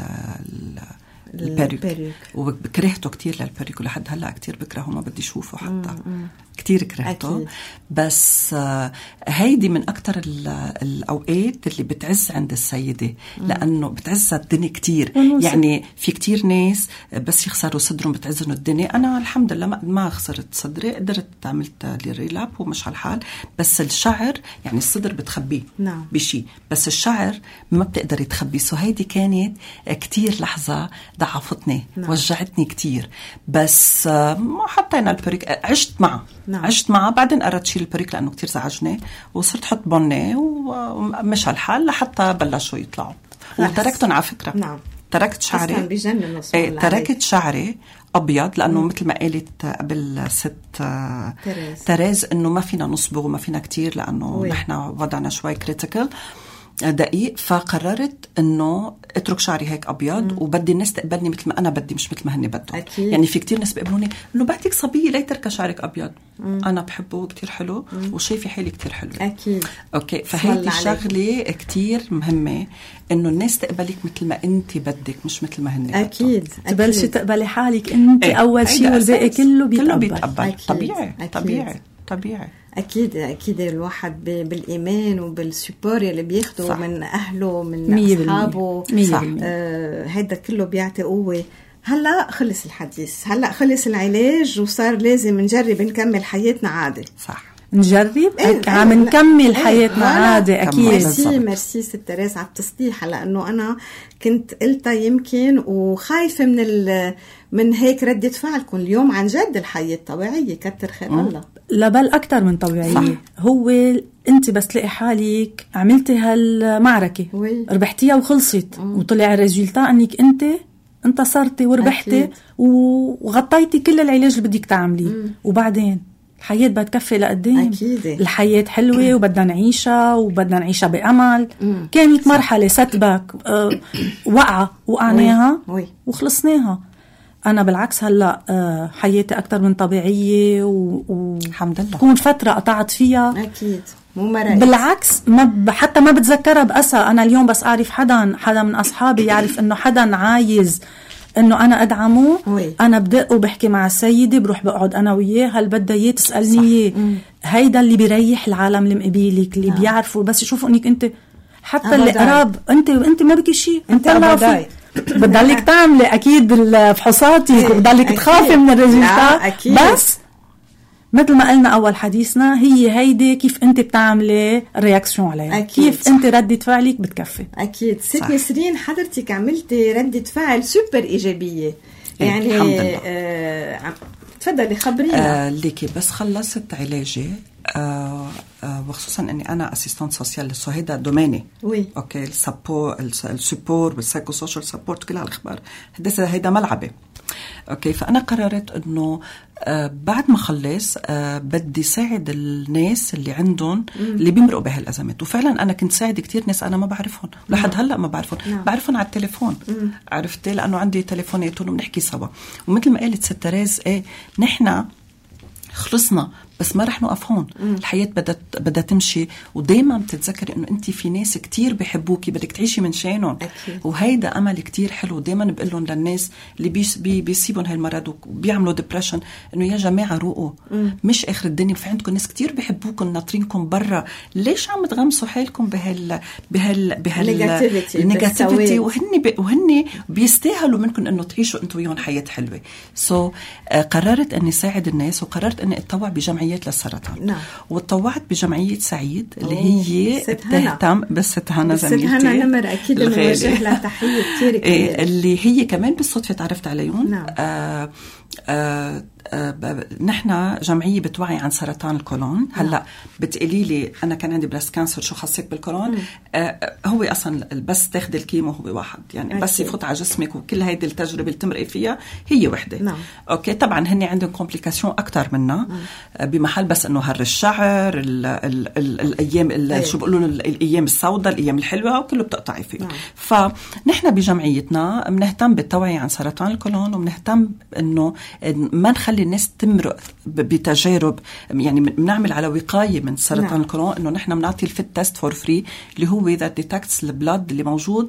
البريك. وبكرهته كتير للبريك، ولحد هلأ كتير بكرهه، ما بدي شوفه حتى. مم. كتير كرهته. أكيد. بس آه هيدي من أكتر الأوقات اللي بتعز عند السيدة. مم. لأنه بتعزها الدنيا كتير. يعني في كتير ناس بس يخسروا صدرهم بتعزهم الدنيا. أنا الحمد لله ما, ما خسرت صدري، قدرت عملت لي ريلاب ومش على الحال. بس الشعر يعني الصدر بتخبيه. نعم. بشي، بس الشعر ما بتقدر تخبيه. سو هيدي كانت كتير لحظة ضعفتني. نعم. وجعتني كتير. بس آه ما حطينا البريك، عشت معه. نعم. عشت معه. بعدين قررت شيل البريك لأنه كتير زعجني، وصرت حط بني ومش هالحال لحتى بلشوا يطلعوا. وتركتهم على فكرة. نعم. تركت شعري. ايه تركت شعري أبيض، لأنه مم. مثل ما قالت قبل ست تريز, تريز إنه ما فينا نصبغ وما فينا كتير، لأنه نحن وضعنا شوي كريتيكال دقيق. فقررت انه اترك شعري هيك ابيض. مم. وبدي الناس تقبلني مثل ما انا بدي، مش مثل ما هن بدهم. يعني في كتير ناس بيقبلوني انه بعدك صبيه ليه تركي شعرك ابيض. مم. انا بحبه كتير حلو. مم. وشايفه حالي كتير حلو. اكيد. اوكي. فهيدي شغله كتير مهمه، انه الناس تقبلك مثل ما انت بدك، مش مثل ما هن. اكيد. تبلشي تقبلي حالك انت. ايه. اول شيء، والباقي كله بيتقبل. كله بيتقبل. أكيد. طبيعي. أكيد. طبيعي طبيعي. أكيد أكيد. الواحد بالإيمان وبالسبور اللي بياخده من أهله من أصحابه، آه هيدا كله بيعطي قوة. هلأ خلص الحديث، هلأ خلص العلاج، وصار لازم نجرب نكمل حياتنا عادي. صح. نجرب. ايه عم نكمل ايه حياتنا ايه عادي. اكيد. ميرسي ميرسي ست تريز على التصحيح، لانه انا كنت قلتها يمكن وخايفه من من هيك ردة فعلكم اليوم. عن جد الحياه طبيعيه، كتر خير م. الله. لا بل اكثر من طبيعيه. صح. هو انت بس تلاقي حالك عملتي هالمعركه وي. ربحتيها وخلصت. م. وطلع الريزولتا انك انت انتصرتي وربحتي. أكيد. وغطيتي كل العلاج اللي بدك تعمليه. وبعدين الحياة بدها تكفي لقدام. أكيد. الحياة حلوة وبدنا نعيشها وبدنا نعيشها بأمل. مم. كانت مرحلة ستباك أه وقعة وقعناها وخلصناها. أنا بالعكس هلأ أه حياتي أكتر من طبيعية والحمد لله. تكون فترة قطعت فيها. أكيد. مو مرأي. بالعكس ما حتى ما بتذكرها بأسى. أنا اليوم بس أعرف حدا حدا من أصحابي يعرف إنه حدا عايز انه انا ادعمه. وي. انا بدق وبحكي مع السيدة، بروح بقعد انا وياه، هل بدها اياه تسالني اياه. هيدا اللي بيريح العالم المقبيلك اللي آه. بيعرفوا بس يشوفوا انك انت حتى اللي قراب انت انت ما بكي شيء. انت لا بتضلك تعملي اكيد بالفحوصاتك وبتضلك تخافي من الريزلتا، بس مثل ما قلنا أول حديثنا، هي هيدي كيف أنت بتعملي رياكسيون عليها، أكيد. كيف صح. أنت ردة فعلك بتكفي. أكيد. ست نسرين حضرتك عملتي ردة فعل سوبر إيجابية يعني. الحمد لله. آه تفضلي خبرينا. آه ليكي بس خلصت علاجي آه آه وخصوصا اني انا اسيستانت سوسيال، سو هيدا دوميني. وي. اوكي السبور السبور والسايكو سوشيال سبورت كل هالاخبار هيدا هيدا ملعبي. اوكي فانا قررت انه آه بعد ما خلص آه بدي ساعد الناس اللي عندهم اللي بيمرقوا بهالازمات. وفعلا انا كنت ساعد كتير ناس انا ما بعرفهم لحد هلا ما بعرفهم. نعم. بعرفهم على التليفون. مم. عرفتي لانه عندي تليفوناتهم وبنحكي سوا. ومثل ما قالت ست تريز ايه نحن خلصنا بس ما رح نوقف هون. مم. الحياة بدها بدها تمشي، ودايما بتتذكري انه انت في ناس كتير بيحبوكي بدك تعيشي من شانهم. وهيدا امل كتير حلو. دايما بقول لهم للناس اللي بيس بي بيسيبون هالمرض وبيعملوا ديبريشن انه يا جماعه روقوا، مش اخر الدنيا. في عندكم ناس كتير بيحبوكم ناطرينكم برا، ليش عم تغمسوا حالكم بهال بهال بهال النيجاتيفيتي؟ وهن بي وهن بيستاهلوا منكم انه تعيشوا انتم وياهم حياه حلوه. سو so, uh, قررت اني ساعد الناس، وقررت اني اتطوع بجمعيه للسرطان. نعم. وتطوعت بجمعية سعيد اللي هي بتهتم بس هنا زميلتي. ست هنا نمر أكيد نوجه لها تحية كتير كبيرة. اللي هي كمان بالصدفة تعرفت عليهم. نعم. آه آه آه نحن جمعية بتوعي عن سرطان الكولون. هلا بتقولي لي أنا كان عندي بريست كانسر، شو خاصك بالكولون؟ آه هو أصلا بس تاخد الكيمو هو واحد يعني. أكيد. بس يفوت على جسمك وكل هيدي التجربة اللي تمرقي فيها هي وحدة. نعم. أوكي طبعا هني عندهم كومبليكاسيون أكتر منا. آه بمحل بس إنه هر الشعر ال ال ال الأيام ال شو بيقولون الأيام السوداء الأيام الحلوة وكله بتقطعي فيه. نعم. فنحن بجمعيتنا بنهتم بالتوعية عن سرطان الكولون، وبنهتم إنه ما نخلي الناس تمرق بتجارب يعني. بنعمل على وقاية من سرطان. نعم. الكولون إنه نحن بنعطي الفيت تيست فور فري اللي هو ذا ديتكتس البلاد اللي موجود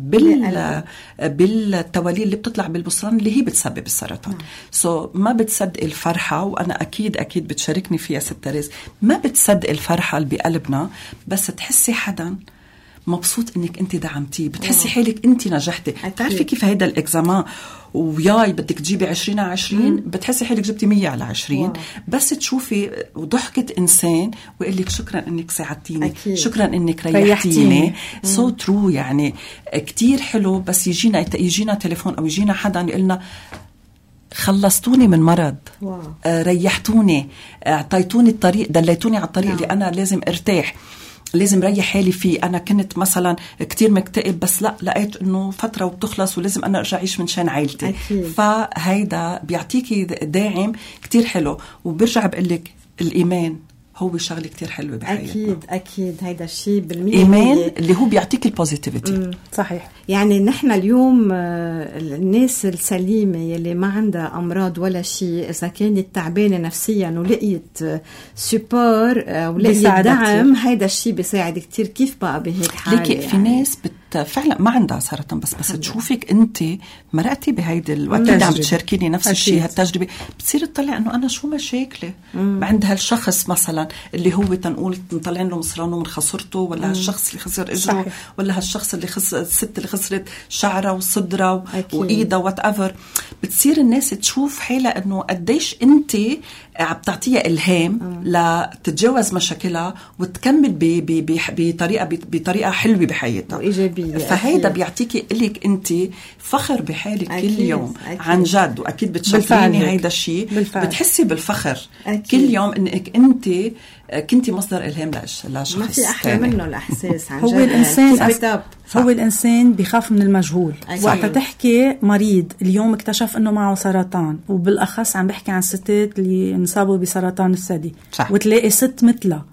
بال بالتواليل اللي بتطلع بالبصران اللي هي بتسبب السرطان. سو so, ما بتصدق الفرحة، وأنا أكيد أكيد بتشاركني فيها ست تريز، ما بتصدق الفرحة اللي بقلبنا بس تحسي حدا مبسوط انك انت دعمتيه، بتحسي حالك انت نجحتي. بتعرفي كيف هيدا الاكزامان وياي بدك تجيبي عشرين على عشرين، بتحسي حالك جبتي مية على عشرين. واو. بس تشوفي ضحكة انسان ويقول لك شكرا انك ساعدتيني. أكيد. شكرا انك ريحتيني. سو so ترو يعني كتير حلو. بس يجينا يجينا تليفون او يجينا حدا يقولنا خلصتوني من مرض. واو. آه ريحتوني، اعطيتوني الطريق، دليتوني على الطريق. نعم. اللي انا لازم ارتاح، لازم ريح حالي فيه. أنا كنت مثلا كتير مكتئب بس لا لقيت إنه فترة وبتخلص ولازم أنا أرجع أعيش من شان عائلتي. أكيد. فهيدا بيعطيكي داعم كتير حلو. وبرجع بقولك الإيمان هو شغله كتير حلوه بحياتنا. اكيد اكيد هيدا الشيء بالمية ايمان اللي هو بيعطيك البوزيتيفيتي. صحيح. يعني نحن اليوم الناس السليمه يلي ما عندها امراض ولا شيء، اذا كانت تعبانه نفسيا ولقيت سبور ولقيت دعم، هيدا الشيء بيساعد كتير. كيف بقى بهيك حاله؟ ليكي يعني في ناس بت فعلا ما عندها سرطان بس بس تشوفك انت مرقتي بهيدي الوقت اللي عم تشاركيني نفس الشيء هالتجربه، بتصير تطلع انه انا شو مشاكلي عند هالشخص مثلا اللي هو تنقول نطلعين له مصرانه من خسرته، ولا هالشخص اللي خسر اجره، ولا هالشخص اللي خسر الست اللي خسرت شعرها وصدرها وايدها وات ايفر. بتصير الناس تشوف حالها انه قديش انت عم تعطيها الهام مم. لتتجاوز مشاكلها وتكمل بطريقه بطريقه حلوه بحياتها وايجابيه. فهيدا بيعطيكي لك انت فخر بحالك أكيد. كل يوم أكيد. عن جد. واكيد بتشكريني هيدا الشيء، بتحسي بالفخر أكيد. كل يوم انك انت كنتي مصدر الهام لشخص. ما في احلى منه الاحساس عن جد. هو الانسان هو الانسان بيخاف من المجهول. وقت تحكي مريض اليوم اكتشف انه معه سرطان، وبالاخص عم بحكي عن ستات اللي انصابوا بسرطان الثدي، وتلاقي ست مثلها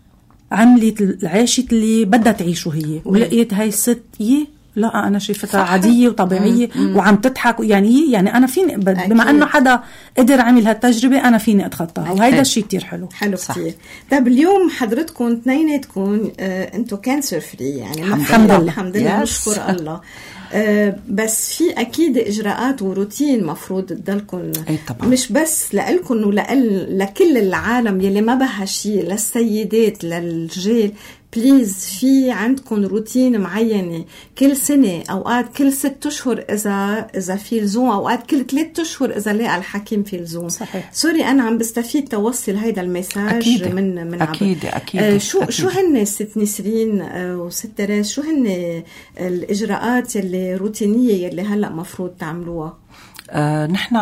عملت عاشت اللي بدها تعيشه هي، ولقيت هاي الست يه لا أنا شايفتها عادية وطبيعية مم. وعم تضحك. يعني يعني أنا فيني بما أنه حدا قدر عمل هالتجربة أنا فيني أتخطاها، وهيدا الشيء كتير حلو. حلو كتير. طب اليوم حضرتكم اثنيناتكم آه أنتوا كانسر فري يعني الحمد لله الحمد لله نشكر الله. أه بس في أكيد إجراءات وروتين مفروض تضلكم مش بس لألكم ولكل العالم يلي ما بها شيء، للسيدات للرجال بليز في عندكم روتين معينة كل سنة، أوقات كل ست أشهر إذا إذا في لزوم، أوقات كل ثلاثة أشهر إذا لقى الحكيم في لزوم. صحيح. سوري أنا عم بستفيد توصل هيدا المساج أكيد. من من أكيد عبر. أكيد آه شو أكيد. شو هن ست نسرين آه وست تريز، شو هن الإجراءات اللي روتينية اللي هلأ مفروض تعملوها؟ آه نحن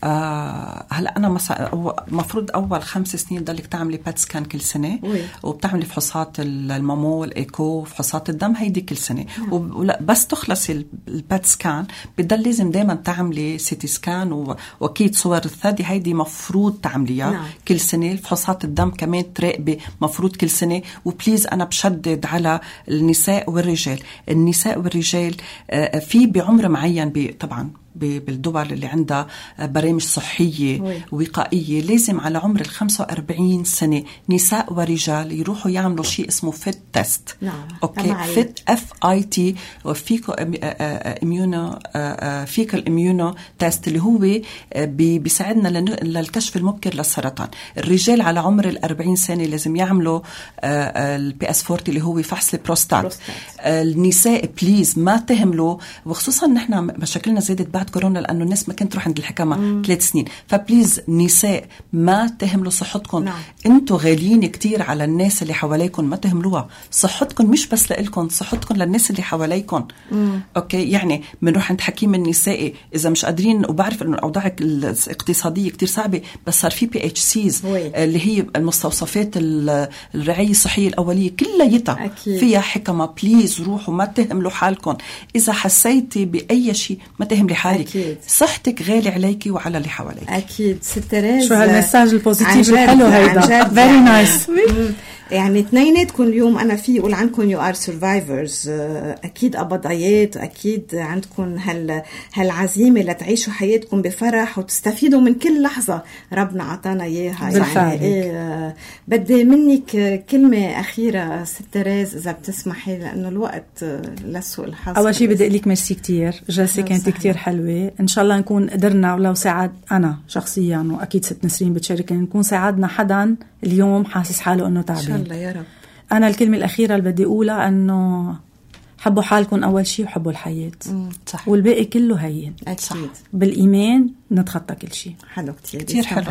آه هلا انا مثلا المفروض اول خمس سنين ضلك تعملي بات سكان كل سنه، وي. وبتعملي فحوصات المامو والايكو، فحوصات الدم هيدي كل سنه. نعم. بس تخلصي البات سكان بضل لازم دائما تعملي سيتي سكان، واكيد صور الثدي هيدي مفروض تعمليها. نعم. كل سنه. فحوصات الدم كمان تراقبي مفروض كل سنه. وبليز انا بشدد على النساء والرجال، النساء والرجال آه في بعمر معين طبعا بالدول اللي عندها برامج صحية وي. وقائية لازم على عمر الخمسة وأربعين سنة نساء ورجال يروحوا يعملوا شيء اسمه فيت تيست. نعم. أوكي. فيت اف اي تي وفيكو اميونو فيكو الاميونو تيست اللي هو بيساعدنا للكشف المبكر للسرطان. الرجال على عمر الأربعين سنة لازم يعملوا البي اس أربعين اللي هو فحص البروستات. النساء بليز ما تهملوا، وخصوصا نحن مشاكلنا زادت بعد كورونا لأنه الناس ما كانت تروح عند الحكامة ثلاث سنين. فبليز نساء ما تهملوا صحتكم. نعم. انتوا غاليين كتير على الناس اللي حواليكم، ما تهملوها. صحتكم مش بس لإلكم، صحتكم للناس اللي حواليكم. اوكي. يعني بنروح عند حكيم النسائي اذا مش قادرين، وبعرف انه الاوضاع الاقتصاديه كتير صعبه، بس صار في بي اتش سيز اللي هي المستوصفات الرعايه الصحيه الاوليه كلياتها فيها حكمه. بليز روحوا، ما تهملوا حالكم. اذا حسيتي باي شيء ما تهملي حالك. أكيد. صحتك غالي عليكي وعلى اللي حواليك. أكيد. ست تريز شو هالمساج البوزيتيف الحلو هيدا. very nice. يعني اثنيناتكم اليوم أنا في أقول عنكم you are survivors. أكيد قبضيات، وأكيد عندكم هال هالعزيمة لتعيشوا حياتكم بفرح وتستفيدوا من كل لحظة ربنا عطانا إياها. يعني إيه بدي منك كلمة أخيرة ست تريز إذا بتسمحي، لأنه الوقت لسوء الحظ. أول شيء بدي أقولك ميرسي كتير، جلسة كانت كتير حلوة. إن شاء الله نكون قدرنا ولو ساعد أنا شخصيا، وأكيد ست نسرين بتشارك، نكون ساعدنا حدا اليوم حاسس حاله إنه تعبان. الله يا رب. أنا الكلمة الأخيرة اللي بدي أقولها إنه حبوا حالكم أول شيء وحبوا الحياة. صح. والباقي كله هين. أكيد. بالإيمان نتخطى كل شيء. حلو كتير كتير حلو.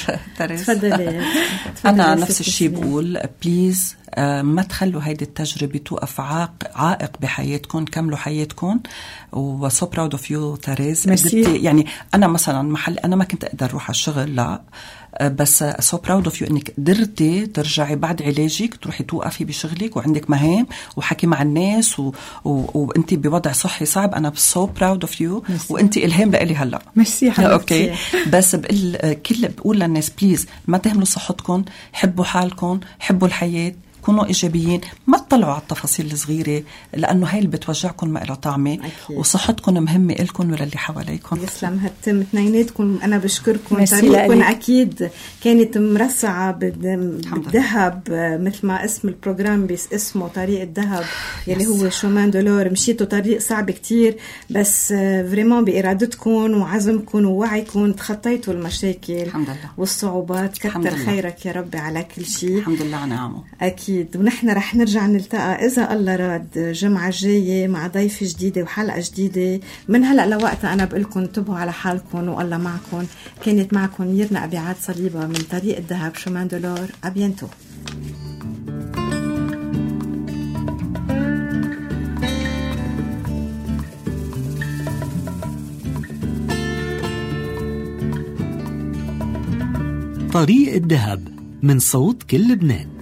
تفضلي. أنا نفس الشيء بقول بليز ما تخلوا هيدي التجربة توقف عائق بحياتكم. كملوا حياتكم. و so proud of you تريز. يعني أنا مثلا محل أنا ما كنت أقدر أروح على الشغل، لا، بس so proud of you إنك قدرتي ترجعي بعد علاجك تروحي توقفي بشغلك وعندك مهام وحكي مع الناس و... و... وانتي بوضع صحي صعب. أنا so proud of you. وانتي إلهام لإلي هلأ. ميرسي حبيبتي. أوكي. بس بقول كل بقول للناس بليز ما تهملوا صحتكم، حبوا حالكم، حبوا الحياة، كونوا إيجابيين، ما تطلعوا على التفاصيل الصغيرة لأنه هاي اللي بتوجعكم ما إلها طعمة. وصحتكم مهمة إلكم وللي حواليكم. يسلم هالتم اثنيناتكم. أنا بشكركم. طريقكم أكيد كانت مرصعة بالذهب مثل ما اسم البروجرام بس اسمه طريق الذهب يلي هو شومان دولور. مشيتوا طريق صعب كتير، بس فريمون بإرادتكم وعزمكم ووعيكم تخطيتوا المشاكل الحمد لله والصعوبات. كتر خيرك يا ربي على كل شيء. الحمد لله نعمه. أكيد. ونحن رح نرجع نلتقى إذا الله راد جمعة الجاية مع ضيفة جديدة وحلقة جديدة. من هلأ لوقتها أنا بقولكم انتبهوا على حالكم والله معكم. كانت معكم ميرنا أبيعاد صليبة من طريق الذهب شومان دولور. أبينتو. طريق الذهب من صوت كل لبنان.